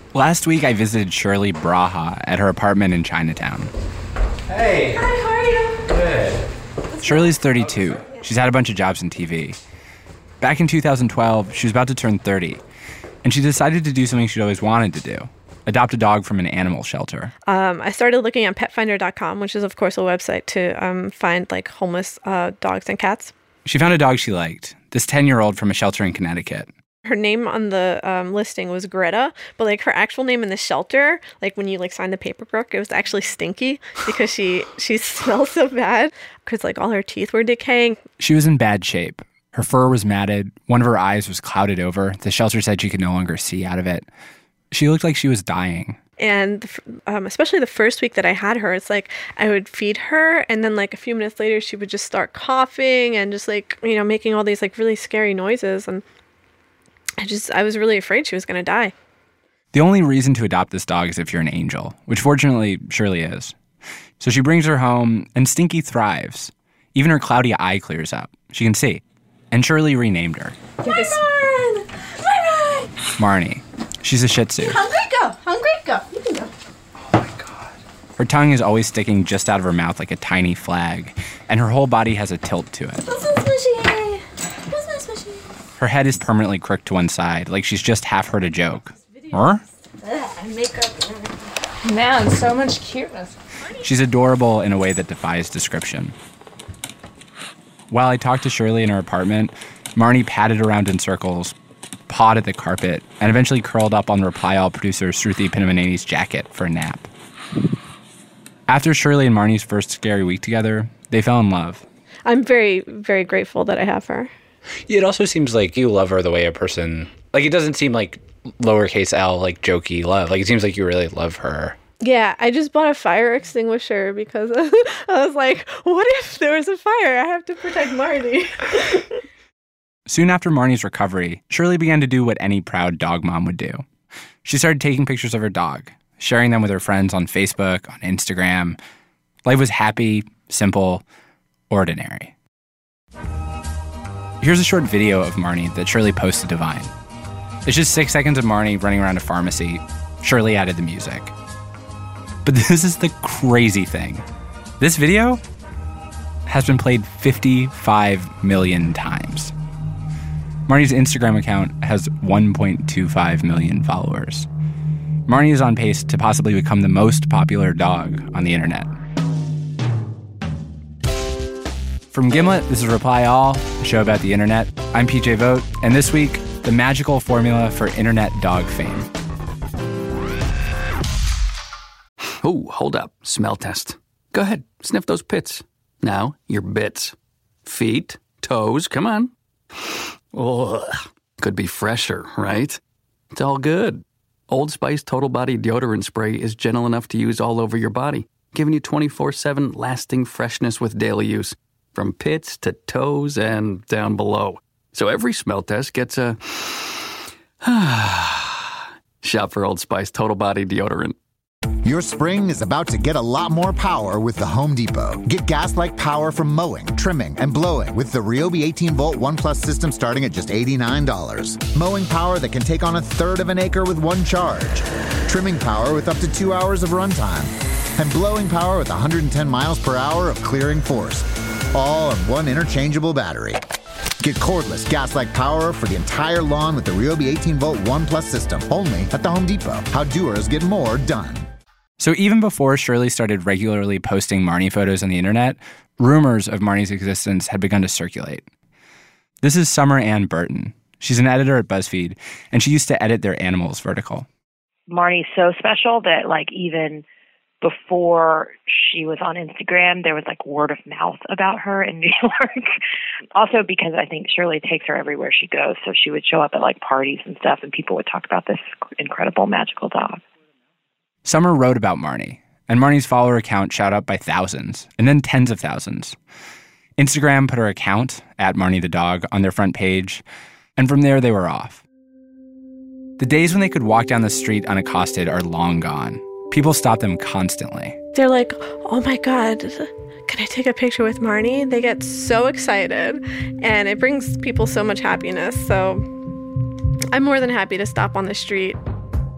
Last week, I visited Shirley Braha at her apartment in Chinatown. Hey. Hi, how are you? Good. Shirley's 32. She's had a bunch of jobs in TV. Back in 2012, she was about to turn 30, and she decided to do something she'd always wanted to do: adopt a dog from an animal shelter. I started looking at petfinder.com, which is, of course, a website to find, homeless dogs and cats. She found a dog she liked, this 10-year-old from a shelter in Connecticut. Her name on the listing was Greta, but her actual name in the shelter, when you signed the paperwork, it was actually Stinky because she smells so bad because all her teeth were decaying. She was in bad shape. Her fur was matted. One of her eyes was clouded over. The shelter said she could no longer see out of it. She looked like she was dying. And especially the first week that I had her, it's I would feed her, and then a few minutes later, she would just start coughing and just making all these really scary noises. And I was really afraid she was going to die. The only reason to adopt this dog is if you're an angel, which fortunately Shirley is. So she brings her home, and Stinky thrives. Even her cloudy eye clears up. She can see. And Shirley renamed her. Marnie. She's a Shih Tzu. Hungry, go. You can go. Oh my God. Her tongue is always sticking just out of her mouth like a tiny flag, and her whole body has a tilt to it. What's my smushy? Her head is permanently crooked to one side, like she's just half heard a joke. Or? Makeup. Man, so much cuteness. She's adorable in a way that defies description. While I talked to Shirley in her apartment, Marnie padded around in circles, pawed at the carpet, and eventually curled up on Reply All producer Sruthi Pinnamaneni's jacket for a nap. After Shirley and Marnie's first scary week together, they fell in love. I'm very, very grateful that I have her. It also seems like you love her the way a person... it doesn't seem like lowercase L, jokey love. It seems like you really love her. Yeah, I just bought a fire extinguisher because I was like, what if there was a fire? I have to protect Marnie. Soon after Marnie's recovery, Shirley began to do what any proud dog mom would do. She started taking pictures of her dog, sharing them with her friends on Facebook, on Instagram. Life was happy, simple, ordinary. Here's a short video of Marnie that Shirley posted to Vine. It's just 6 seconds of Marnie running around a pharmacy. Shirley added the music. But this is the crazy thing. This video has been played 55 million times. Marnie's Instagram account has 1.25 million followers. Marnie is on pace to possibly become the most popular dog on the internet. From Gimlet, this is Reply All, a show about the internet. I'm PJ Vogt, and this week, the magical formula for internet dog fame. Oh, hold up. Smell test. Go ahead. Sniff those pits. Now, your bits. Feet, toes, come on. Ugh. Could be fresher, right? It's all good. Old Spice Total Body Deodorant Spray is gentle enough to use all over your body, giving you 24/7 lasting freshness with daily use, from pits to toes and down below. So every smell test gets a... Shop for Old Spice Total Body Deodorant. Your spring is about to get a lot more power with the Home Depot. Get gas-like power from mowing, trimming, and blowing with the Ryobi 18-volt ONE+ system starting at just $89. Mowing power that can take on a third of an acre with one charge. Trimming power with up to 2 hours of runtime. And blowing power with 110 miles per hour of clearing force. All on one interchangeable battery. Get cordless, gas-like power for the entire lawn with the Ryobi 18-volt ONE+ system. Only at the Home Depot. How doers get more done. So even before Shirley started regularly posting Marnie photos on the internet, rumors of Marnie's existence had begun to circulate. This is Summer Ann Burton. She's an editor at BuzzFeed, and she used to edit their animals vertical. Marnie's so special that even before she was on Instagram, there was word of mouth about her in New York. Also because I think Shirley takes her everywhere she goes. So she would show up at parties and stuff, and people would talk about this incredible magical dog. Summer wrote about Marnie, and Marnie's follower account shot up by thousands, and then tens of thousands. Instagram put her account, @MarnieTheDog, on their front page, and from there they were off. The days when they could walk down the street unaccosted are long gone. People stop them constantly. They're like, oh my God, can I take a picture with Marnie? They get so excited, and it brings people so much happiness. So I'm more than happy to stop on the street.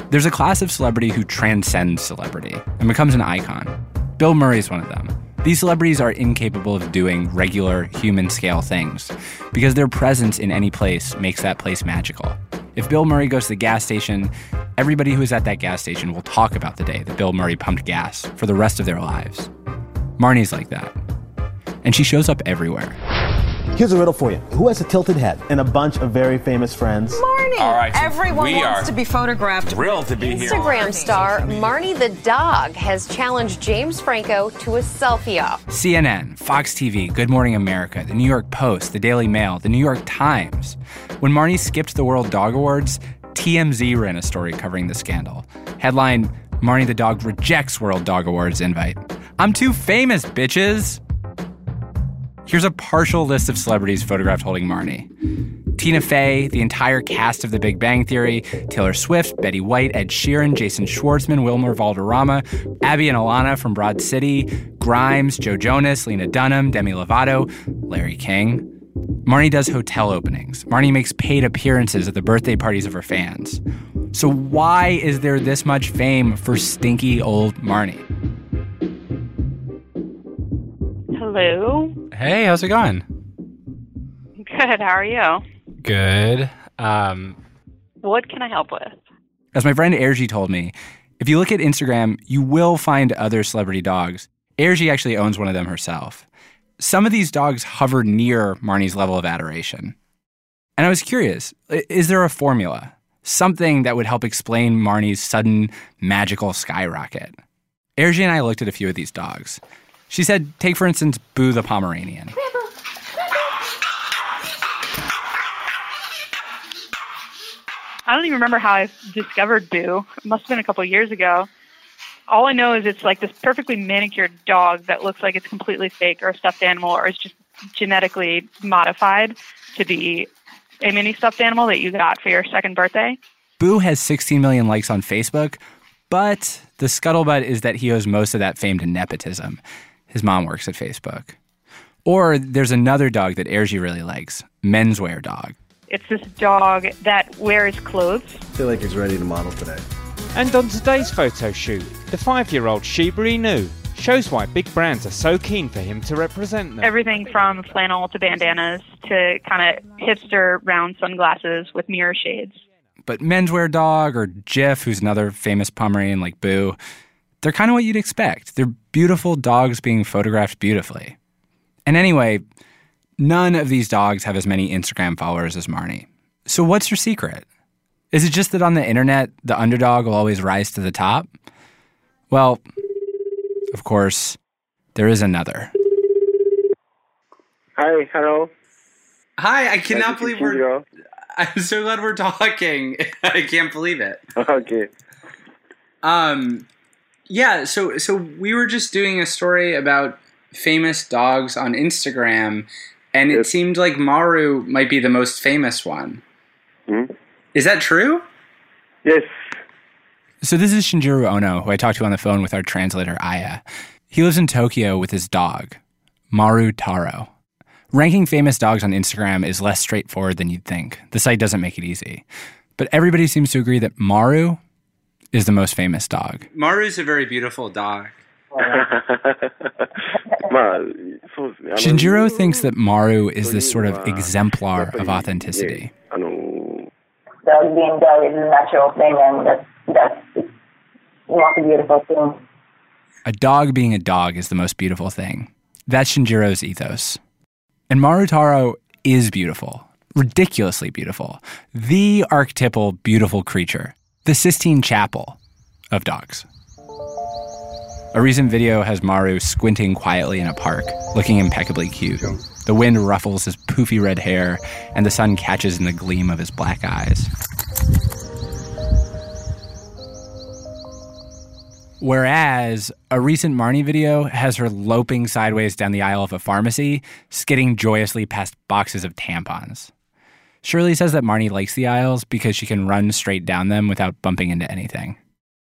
There's a class of celebrity who transcends celebrity and becomes an icon. Bill Murray is one of them. These celebrities are incapable of doing regular human-scale things because their presence in any place makes that place magical. If Bill Murray goes to the gas station, everybody who is at that gas station will talk about the day that Bill Murray pumped gas for the rest of their lives. Marnie's like that. And she shows up everywhere. Here's a riddle for you. Who has a tilted head and a bunch of very famous friends? Marnie! All right, Everyone wants to be photographed. Thrilled to be here. Instagram star Marnie the dog has challenged James Franco to a selfie-off. CNN, Fox TV, Good Morning America, The New York Post, The Daily Mail, The New York Times. When Marnie skipped the World Dog Awards, TMZ ran a story covering the scandal. Headline, Marnie the dog rejects World Dog Awards invite. I'm too famous, bitches! Here's a partial list of celebrities photographed holding Marnie. Tina Fey, the entire cast of The Big Bang Theory, Taylor Swift, Betty White, Ed Sheeran, Jason Schwartzman, Wilmer Valderrama, Abby and Alana from Broad City, Grimes, Joe Jonas, Lena Dunham, Demi Lovato, Larry King. Marnie does hotel openings. Marnie makes paid appearances at the birthday parties of her fans. So why is there this much fame for stinky old Marnie? Hello. Hey, how's it going? Good. How are you? Good. What can I help with? As my friend Ergi told me, if you look at Instagram, you will find other celebrity dogs. Ergi actually owns one of them herself. Some of these dogs hover near Marnie's level of adoration. And I was curious, is there a formula? Something that would help explain Marnie's sudden magical skyrocket? Ergi and I looked at a few of these dogs. She said, take for instance, Boo the Pomeranian. I don't even remember how I discovered Boo. It must have been a couple of years ago. All I know is it's like this perfectly manicured dog that looks like it's completely fake or a stuffed animal or it's just genetically modified to be a mini stuffed animal that you got for your second birthday. Boo has 16 million likes on Facebook, but the scuttlebutt is that he owes most of that fame to nepotism. His mom works at Facebook. Or there's another dog that Ergi really likes, Menswear Dog. It's this dog that wears clothes. I feel like he's ready to model today. And on today's photo shoot, the 5-year-old Shiba Inu shows why big brands are so keen for him to represent them. Everything from flannel to bandanas to kind of hipster round sunglasses with mirror shades. But Menswear Dog or Jif, who's another famous Pomeranian like Boo, they're kind of what you'd expect. They're beautiful dogs being photographed beautifully. And anyway, none of these dogs have as many Instagram followers as Marnie. So what's your secret? Is it just that on the internet, the underdog will always rise to the top? Well, of course, there is another. Hi, hello. Hi, I cannot believe we're... I'm so glad we're talking. I can't believe it. Okay. Yeah, so we were just doing a story about famous dogs on Instagram, and it seemed like Maru might be the most famous one. Hmm? Is that true? Yes. So this is Shinjiro Ono, who I talked to on the phone with our translator, Aya. He lives in Tokyo with his dog, Maru Taro. Ranking famous dogs on Instagram is less straightforward than you'd think. The site doesn't make it easy. But everybody seems to agree that Maru is the most famous dog. Maru's a very beautiful dog. Shinjiro thinks that Maru is this sort of exemplar of authenticity. Dog being dog is a natural thing, and that's the most beautiful thing. A dog being a dog is the most beautiful thing. That's Shinjiro's ethos. And Maru Taro is beautiful, ridiculously beautiful, the archetypal beautiful creature, the Sistine Chapel of dogs. A recent video has Maru squinting quietly in a park, looking impeccably cute. The wind ruffles his poofy red hair, and the sun catches in the gleam of his black eyes. Whereas a recent Marnie video has her loping sideways down the aisle of a pharmacy, skidding joyously past boxes of tampons. Shirley says that Marnie likes the aisles because she can run straight down them without bumping into anything.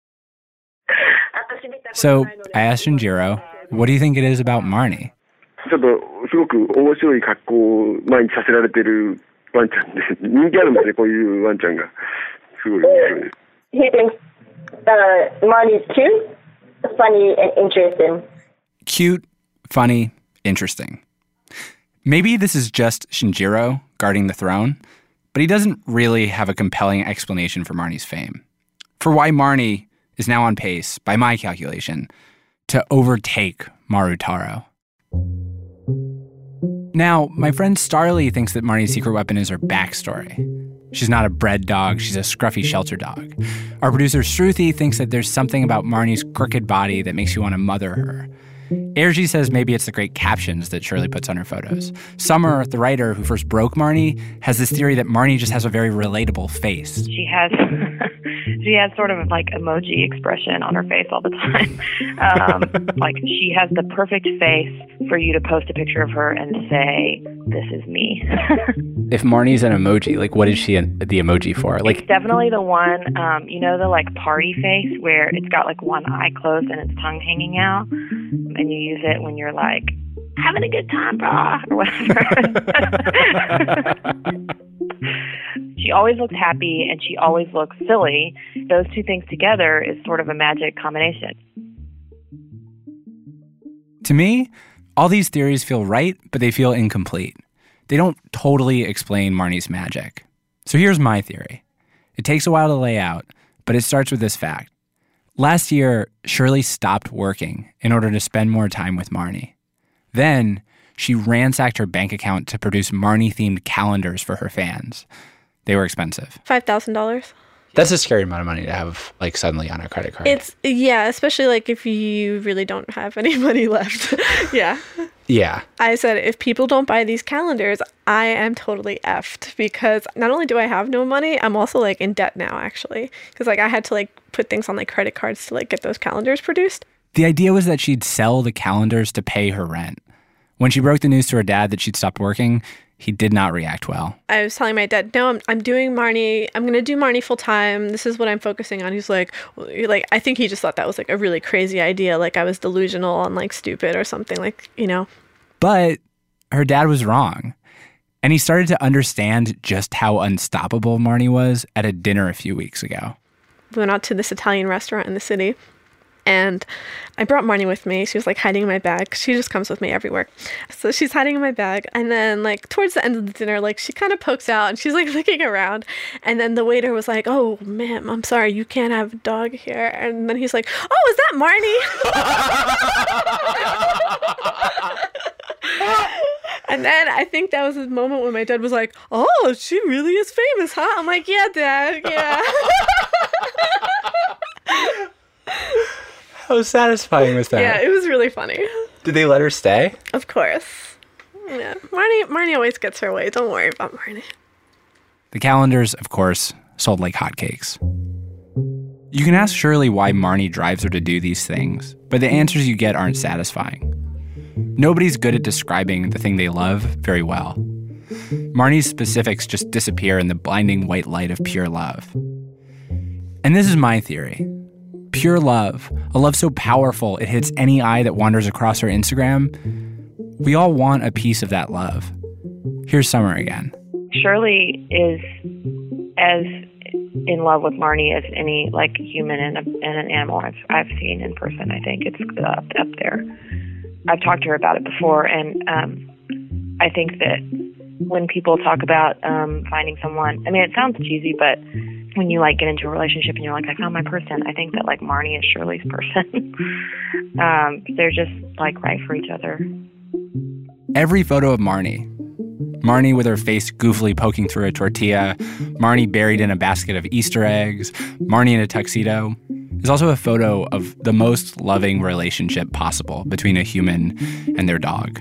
So I asked Shinjiro, what do you think it is about Marnie? ちょっとすごく面白い格好を毎日させられてるワンちゃんで人気あるんですね、こういうワンちゃんがすごい面白いです。 He thinks Marnie's cute, funny, and interesting. Cute, funny, interesting. Maybe this is just Shinjiro guarding the throne, but he doesn't really have a compelling explanation for Marnie's fame. For why Marnie is now on pace, by my calculation, to overtake Maru Taro. Now, my friend Starly thinks that Marnie's secret weapon is her backstory. She's not a bred dog, she's a scruffy shelter dog. Our producer Shruti thinks that there's something about Marnie's crooked body that makes you want to mother her. Airji says maybe it's the great captions that Shirley puts on her photos. Summer, the writer who first broke Marnie, has this theory that Marnie just has a very relatable face. She has sort of like emoji expression on her face all the time. Like she has the perfect face for you to post a picture of her and say, "This is me." If Marnie's an emoji, like what is she the emoji for? Like it's definitely the one, the like party face where it's got like one eye closed and its tongue hanging out, and you use it when you're like having a good time, brah, or whatever. She always looks happy and she always looks silly. Those two things together is sort of a magic combination. To me, all these theories feel right, but they feel incomplete. They don't totally explain Marnie's magic. So here's my theory. It takes a while to lay out, but it starts with this fact. Last year, Shirley stopped working in order to spend more time with Marnie. Then, she ransacked her bank account to produce Marnie-themed calendars for her fans. They were expensive. $5,000. That's a scary amount of money to have, like, suddenly on a credit card. Yeah, especially, like, if you really don't have any money left. Yeah. Yeah. I said, if people don't buy these calendars, I am totally effed, because not only do I have no money, I'm also, like, in debt now, actually. Because, like, I had to, like, put things on, like, credit cards to, like, get those calendars produced. The idea was that she'd sell the calendars to pay her rent. When she broke the news to her dad that she'd stopped working, he did not react well. I was telling my dad, no, I'm doing Marnie. I'm going to do Marnie full time. This is what I'm focusing on. He's like, I think he just thought that was like a really crazy idea. Like I was delusional and like stupid or something, like, you know. But her dad was wrong. And he started to understand just how unstoppable Marnie was at a dinner a few weeks ago. We went out to this Italian restaurant in the city. And I brought Marnie with me. She was like hiding in my bag. She just comes with me everywhere. So she's hiding in my bag. And then like towards the end of the dinner, like she kind of pokes out and she's like looking around. And then the waiter was like, "Oh, ma'am, I'm sorry, you can't have a dog here." And then he's like, "Oh, is that Marnie?" And then I think that was the moment when my dad was like, "Oh, she really is famous, huh?" I'm like, "Yeah, Dad, yeah." How satisfying was that? Yeah, it was really funny. Did they let her stay? Of course. Yeah, Marnie always gets her way. Don't worry about Marnie. The calendars, of course, sold like hotcakes. You can ask Shirley why Marnie drives her to do these things, but the answers you get aren't satisfying. Nobody's good at describing the thing they love very well. Marnie's specifics just disappear in the blinding white light of pure love. And this is my theory. Pure love, a love so powerful it hits any eye that wanders across her Instagram. We all want a piece of that love. Here's Summer again. Shirley is as in love with Marnie as any like human and an animal I've seen in person. I think it's up there. I've talked to her about it before, and I think that when people talk about finding someone, I mean, it sounds cheesy, but when you like get into a relationship and you're like, I found my person, I think that like Marnie is Shirley's person. They're just like right for each other. Every photo of Marnie with her face goofily poking through a tortilla, Marnie buried in a basket of Easter eggs, Marnie in a tuxedo, is also a photo of the most loving relationship possible between a human and their dog.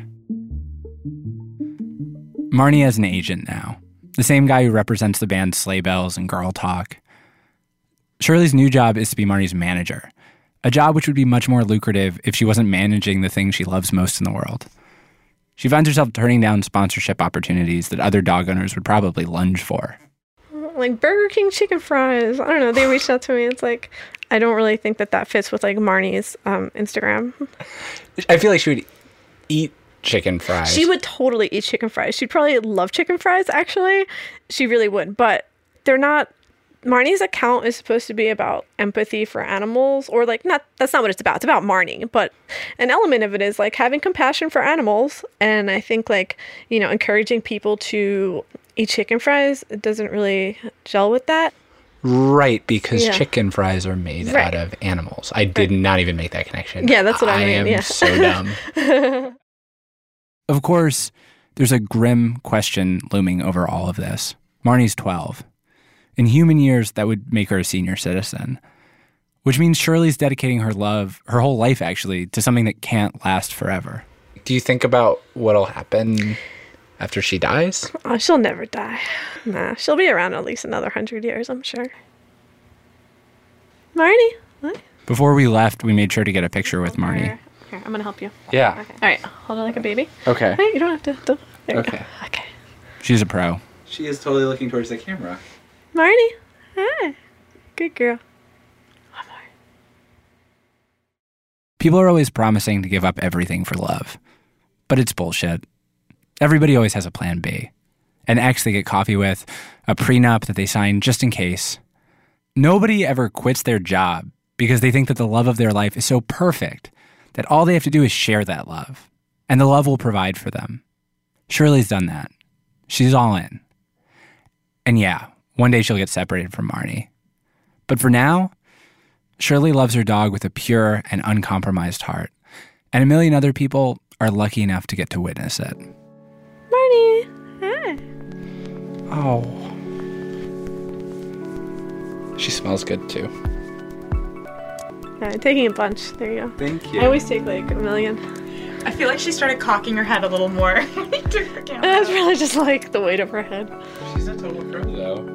Marnie has an agent now. The same guy who represents the band Sleigh Bells and Girl Talk. Shirley's new job is to be Marnie's manager, a job which would be much more lucrative if she wasn't managing the thing she loves most in the world. She finds herself turning down sponsorship opportunities that other dog owners would probably lunge for. Like Burger King chicken fries. I don't know. They reached out to me. It's like, I don't really think that fits with like Marnie's Instagram. I feel like she would eat chicken fries. She would totally eat chicken fries. She'd probably love chicken fries, actually. She really would. But they're not Marnie's account is supposed to be about empathy for animals, or like that's not what it's about. It's about Marnie, but an element of it is like having compassion for animals, and I think like, you know, encouraging people to eat chicken fries, it doesn't really gel with that. Right, because chicken fries are made out of animals. I did not even make that connection. Yeah, that's what I mean. I am so dumb. Of course, there's a grim question looming over all of this. Marnie's 12. In human years, that would make her a senior citizen, which means Shirley's dedicating her whole life actually, to something that can't last forever. Do you think about what'll happen after she dies? Oh, she'll never die. Nah, she'll be around at least another 100 years, I'm sure. Marnie? What? Before we left, we made sure to get a picture with Marnie. Here, I'm going to help you. Yeah. Okay. All right, hold on like a baby. Okay. Hey, you don't have to. There you go. Okay. She's a pro. She is totally looking towards the camera. Marnie, hi. Good girl. People are always promising to give up everything for love. But it's bullshit. Everybody always has a plan B. An ex they get coffee with, a prenup that they sign just in case. Nobody ever quits their job because they think that the love of their life is so perfect that all they have to do is share that love, and the love will provide for them. Shirley's done that. She's all in. And yeah, one day she'll get separated from Marnie. But for now, Shirley loves her dog with a pure and uncompromised heart. And a million other people are lucky enough to get to witness it. Marnie, hi. Oh. She smells good too. I'm taking a bunch. There you go. Thank you. I always take like a million. I feel like she started cocking her head a little more when you took her camera. That's really just like the weight of her head. She's a total pro though.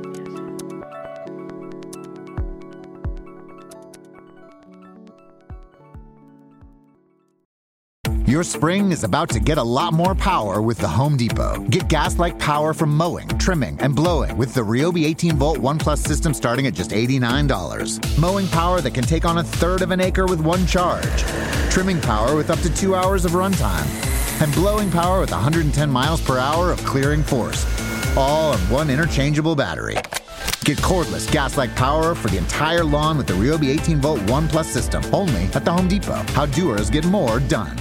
Your spring is about to get a lot more power with the Home Depot. Get gas-like power from mowing, trimming, and blowing with the Ryobi 18-volt ONE+ system starting at just $89. Mowing power that can take on a third of an acre with one charge. Trimming power with up to 2 hours of runtime. And blowing power with 110 miles per hour of clearing force. All on one interchangeable battery. Get cordless gas-like power for the entire lawn with the Ryobi 18-volt ONE+ system. Only at the Home Depot. How doers get more done.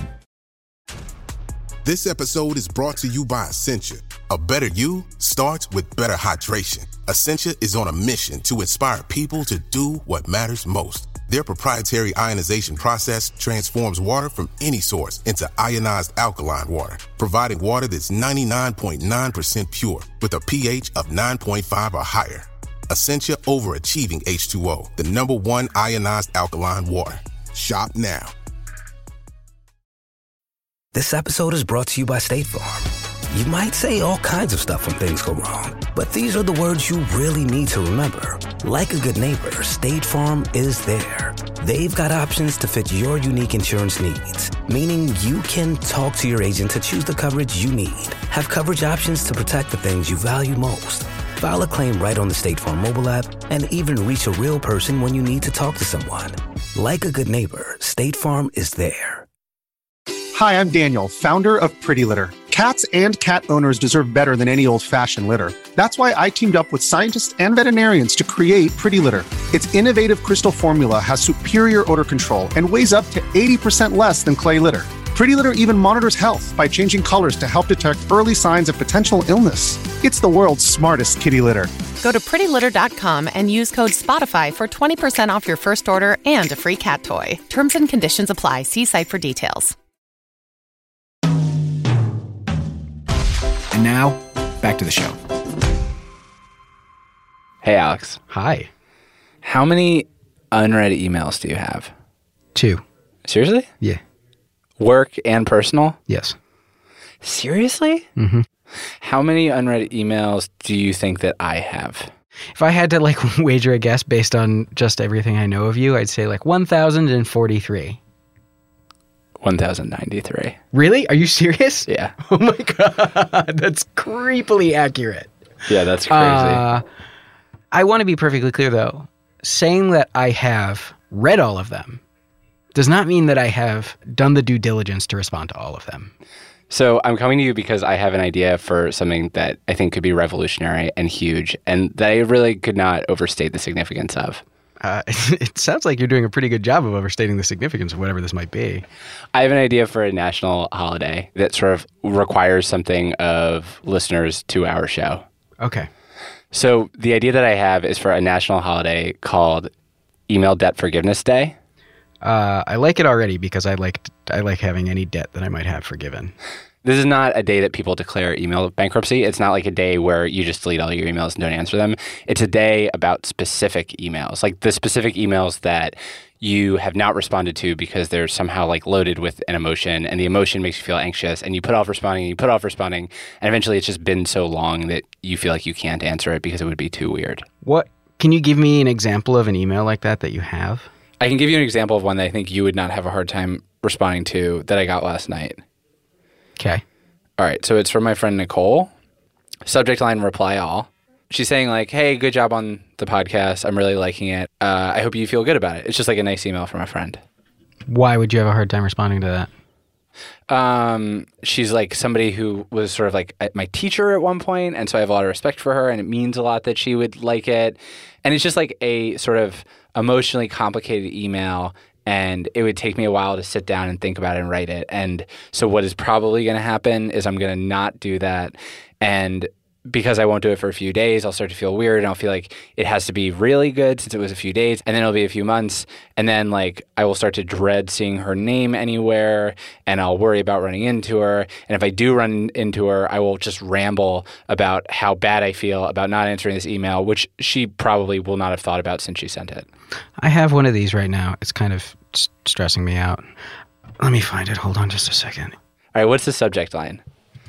This episode is brought to you by Essentia. A better you starts with better hydration. Essentia is on a mission to inspire people to do what matters most. Their proprietary ionization process transforms water from any source into ionized alkaline water, providing water that's 99.9% pure with a pH of 9.5 or higher. Essentia Overachieving H2O, the #1 ionized alkaline water. Shop now. This episode is brought to you by State Farm. You might say all kinds of stuff when things go wrong, but these are the words you really need to remember. Like a good neighbor, State Farm is there. They've got options to fit your unique insurance needs, meaning you can talk to your agent to choose the coverage you need, have coverage options to protect the things you value most, file a claim right on the State Farm mobile app, and even reach a real person when you need to talk to someone. Like a good neighbor, State Farm is there. Hi, I'm Daniel, founder of Pretty Litter. Cats and cat owners deserve better than any old-fashioned litter. That's why I teamed up with scientists and veterinarians to create Pretty Litter. Its innovative crystal formula has superior odor control and weighs up to 80% less than clay litter. Pretty Litter even monitors health by changing colors to help detect early signs of potential illness. It's the world's smartest kitty litter. Go to prettylitter.com and use code SPOTIFY for 20% off your first order and a free cat toy. Terms and conditions apply. See site for details. And now, back to the show. Hey, Alex. Hi. How many unread emails do you have? 2. Seriously? Yeah. Work and personal? Yes. Seriously? Mm-hmm. How many unread emails do you think that I have? If I had to wager a guess based on just everything I know of you, I'd say 1,043. 1,093. Really? Are you serious? Yeah. Oh my God. That's creepily accurate. Yeah, that's crazy. I want to be perfectly clear, though. Saying that I have read all of them does not mean that I have done the due diligence to respond to all of them. So I'm coming to you because I have an idea for something that I think could be revolutionary and huge, and that I really could not overstate the significance of. It sounds like you're doing a pretty good job of overstating the significance of whatever this might be. I have an idea for a national holiday that sort of requires something of listeners to our show. Okay. So the idea that I have is for a national holiday called Email Debt Forgiveness Day. I like it already because I like having any debt that I might have forgiven. This is not a day that people declare email bankruptcy. It's not like a day where you just delete all your emails and don't answer them. It's a day about specific emails, like the specific emails that you have not responded to because they're somehow like loaded with an emotion, and the emotion makes you feel anxious, and you put off responding, and you put off responding, and eventually it's just been so long that you feel like you can't answer it because it would be too weird. What? Can you give me an example of an email like that you have? I can give you an example of one that I think you would not have a hard time responding to that I got last night. Okay. All right. So it's from my friend Nicole. Subject line, reply all. She's saying like, hey, good job on the podcast. I'm really liking it. I hope you feel good about it. It's just like a nice email from a friend. Why would you have a hard time responding to that? She's like somebody who was sort of like my teacher at one point, and so I have a lot of respect for her, and it means a lot that she would like it. And it's just like a sort of emotionally complicated email, and it would take me a while to sit down and think about it and write it. And so what is probably going to happen is I'm going to not do that. And because I won't do it for a few days, I'll start to feel weird, and I'll feel like it has to be really good since it was a few days, and then it'll be a few months, and then like I will start to dread seeing her name anywhere, and I'll worry about running into her. And if I do run into her, I will just ramble about how bad I feel about not answering this email, which she probably will not have thought about since she sent it. I have one of these right now. It's kind of stressing me out. Let me find it. Hold on just a second. All right, what's the subject line?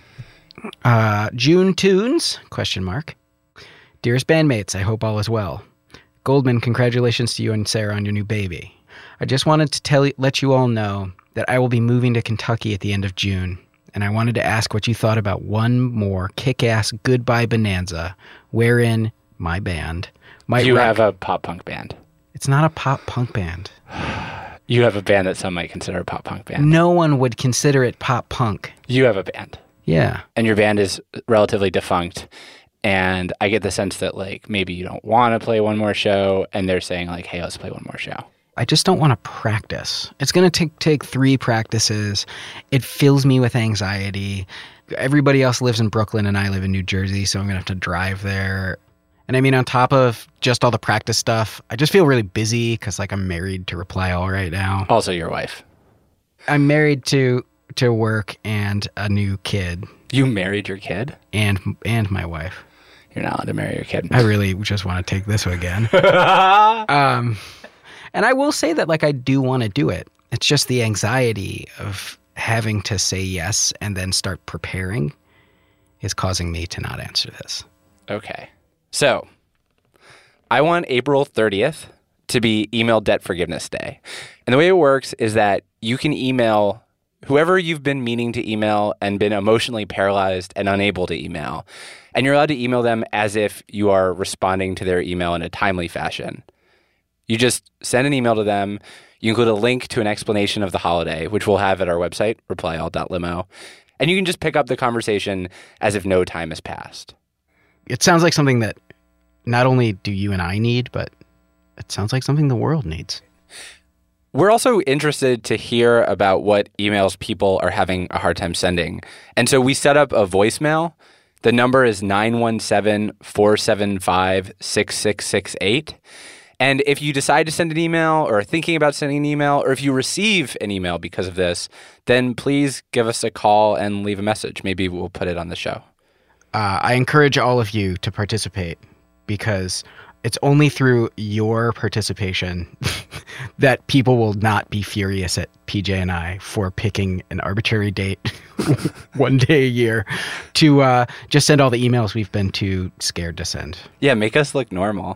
June Tunes? ? Dearest bandmates, I hope all is well. Goldman, congratulations to you and Sarah on your new baby. I just wanted to let you all know that I will be moving to Kentucky at the end of June, and I wanted to ask what you thought about one more kick-ass goodbye bonanza, wherein my band might You have a pop-punk band. It's not a pop-punk band. You have a band that some might consider a pop-punk band. No one would consider it pop-punk. You have a band. Yeah. And your band is relatively defunct. And I get the sense that like maybe you don't want to play one more show, and they're saying like, hey, let's play one more show. I just don't want to practice. It's going to take 3 practices. It fills me with anxiety. Everybody else lives in Brooklyn and I live in New Jersey, so I'm going to have to drive there. And I mean, on top of just all the practice stuff, I just feel really busy because like I'm married to Reply All right now. Also your wife. I'm married to work and a new kid. You married your kid? And my wife. You're not allowed to marry your kid. I really just want to take this again. And I will say that like I do want to do it. It's just the anxiety of having to say yes and then start preparing is causing me to not answer this. Okay. So I want April 30th to be Email Debt Forgiveness Day. And the way it works is that you can email whoever you've been meaning to email and been emotionally paralyzed and unable to email. And you're allowed to email them as if you are responding to their email in a timely fashion. You just send an email to them. You include a link to an explanation of the holiday, which we'll have at our website, replyall.limo. And you can just pick up the conversation as if no time has passed. It sounds like something that not only do you and I need, but it sounds like something the world needs. We're also interested to hear about what emails people are having a hard time sending. And so we set up a voicemail. The number is 917-475-6668. And if you decide to send an email or are thinking about sending an email, or if you receive an email because of this, then please give us a call and leave a message. Maybe we'll put it on the show. I encourage all of you to participate because it's only through your participation that people will not be furious at PJ and I for picking an arbitrary date one day a year to just send all the emails we've been too scared to send. Yeah, make us look normal.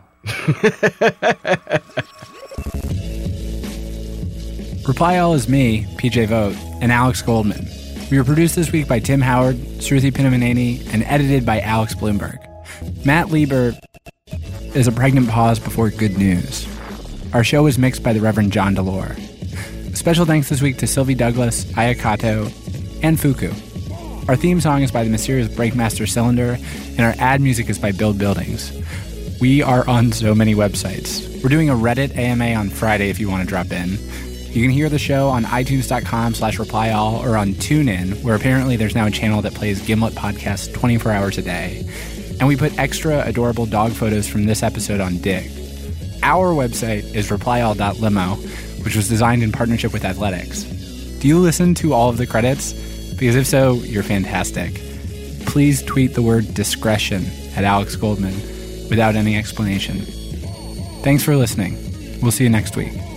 Reply All is me, PJ Vogt, and Alex Goldman. We were produced this week by Tim Howard, Shruti Pinamaneni, and edited by Alex Bloomberg. Matt Lieber is a pregnant pause before good news. Our show was mixed by the Reverend John Delore. Special thanks this week to Sylvie Douglas, Ayakato, and Fuku. Our theme song is by the mysterious Breakmaster Cylinder, and our ad music is by Build Buildings. We are on so many websites. We're doing a Reddit AMA on Friday if you want to drop in. You can hear the show on itunes.com/replyall or on TuneIn, where apparently there's now a channel that plays Gimlet podcasts 24 hours a day. And we put extra adorable dog photos from this episode on Dig. Our website is replyall.limo, which was designed in partnership with Athletics. Do you listen to all of the credits? Because if so, you're fantastic. Please tweet the word discretion at Alex Goldman without any explanation. Thanks for listening. We'll see you next week.